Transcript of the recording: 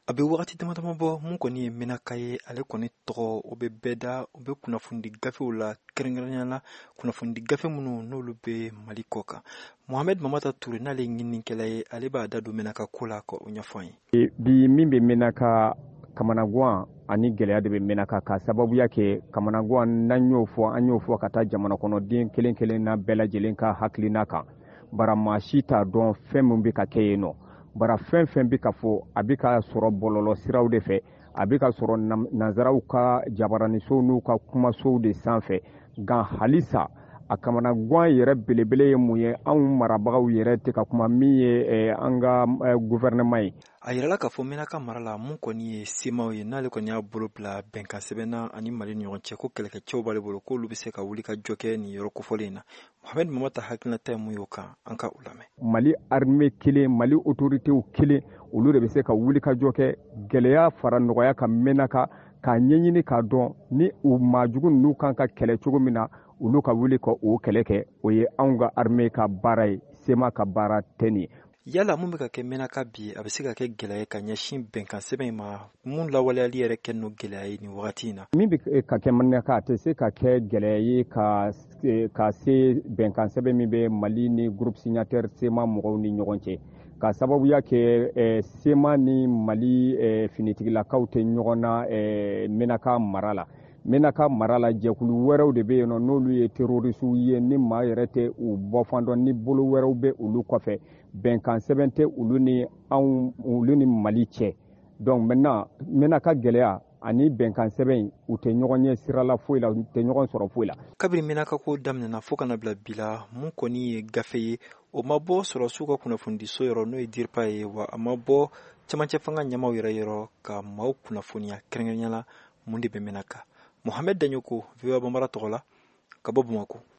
A bɛ wagati damadama bɔ mun kɔni ye Menaka ye ale kɔni tɔgɔ o bɛ bɛɛ da o bɛ kunnafoni gafew la kɛrɛnkɛrɛnnenya la kunnafoni gafe minnu n'olu bɛ Mali kɔ kan. Mohamed Mamata Ture n'ale ye ɲininikɛla ye ale b'a da don Menaka ko la ka o ɲɛfɔ an ye. Bi min bɛ Menaka kamanagan ani gɛlɛya de bɛ Menaka ka sababuya kɛ kamanagan n'an y'o fɔ ka taa jamana kɔnɔden kelen kelen na bɛɛ lajɛlen ka hakilina kan. Bara maa si t'a dɔn fɛn min bɛ ka kɛ yen nɔ. Bara fɛn fɛn bɛ ka fɔ a bɛ ka sɔrɔ bɔlɔlɔ siraw de fɛ a bɛ ka sɔrɔ nanzaraw ka jabaranisow n'u ka kumasow de sanfɛ nka halisa a kamanagan yɛrɛ belebele ye mun ye anw marabagaw yɛrɛ tɛ ka kuma min ye an ka gouvernement ye. A yirala k'a fɔ Menaka mara la mun kɔni ye semaw ye n'ale kɔni y'a bolo bila bɛnkan sɛbɛnna ani Mali ni ɲɔgɔn cɛ ko kɛlɛkɛcɛw b'ale bolo k'olu bɛ se ka wuli ka jɔ kɛ nin yɔrɔ kofɔlen in na. Mohamed Mamata hakilinata ye mun y'o kan an ka o lamɛn. Mali armée kelen Mali autoritéw kelen olu de bɛ se ka wuli ka jɔ kɛ gɛlɛya fara nɔgɔya ka Menaka k'a ɲɛɲini k'a dɔn ni u maajugu ninnu kan ka kɛlɛ cogo min na olu ka wuli ka o kɛlɛ kɛ o ye anw ka armée ka baara ye sema ka baara tɛ nin ye. Yala mun bɛ ka kɛ Menaka bi a bɛ se ka kɛ gɛlɛya ye ka ɲɛsin bɛnkan sɛbɛn in ma mun lawaleyali yɛrɛ kɛ n'o gɛlɛya ye nin wagati in na. Min bɛ ka kɛ Menaka a tɛ se ka kɛ gɛlɛya ye ka se bɛnkan sɛbɛn min bɛ Mali ni groupe signataire sema mɔgɔw ni ɲɔgɔn cɛ ka sababuya kɛ sema ni Mali finitigilakaw tɛ ɲɔgɔn na Menaka mara la. Menaka mara la jɛkulu wɛrɛw de bɛ yen nɔ n'olu ye terrorisiw ye ni maa yɛrɛ tɛ u bɔfan dɔn ni bolo wɛrɛw bɛ olu kɔfɛ bɛnkan sɛbɛn tɛ olu ni Mali cɛ. Donc maintenant Menaka gɛlɛya ani bɛnkan sɛbɛn u tɛ ɲɔgɔn ɲɛ sira la foyi la u tɛ ɲɔgɔn sɔrɔ foyi la. Kabini Menaka ko daminɛna fo kana bila bi la mun kɔni ye gafe ye o ma bɔ sɔrɔsiw ka kunnafonidiso yɔrɔ n'o ye DIRPA ye wa a ma bɔ cɛmancɛ fanga ɲɛmaw yɛrɛ yɔrɔ ka maaw kunnafoniya kɛrɛnkɛrɛnnenya la mun de bɛ Menaka. Mohamed Daɲoko VOA Bambara tɔgɔ la ka bɔ Bamakɔ.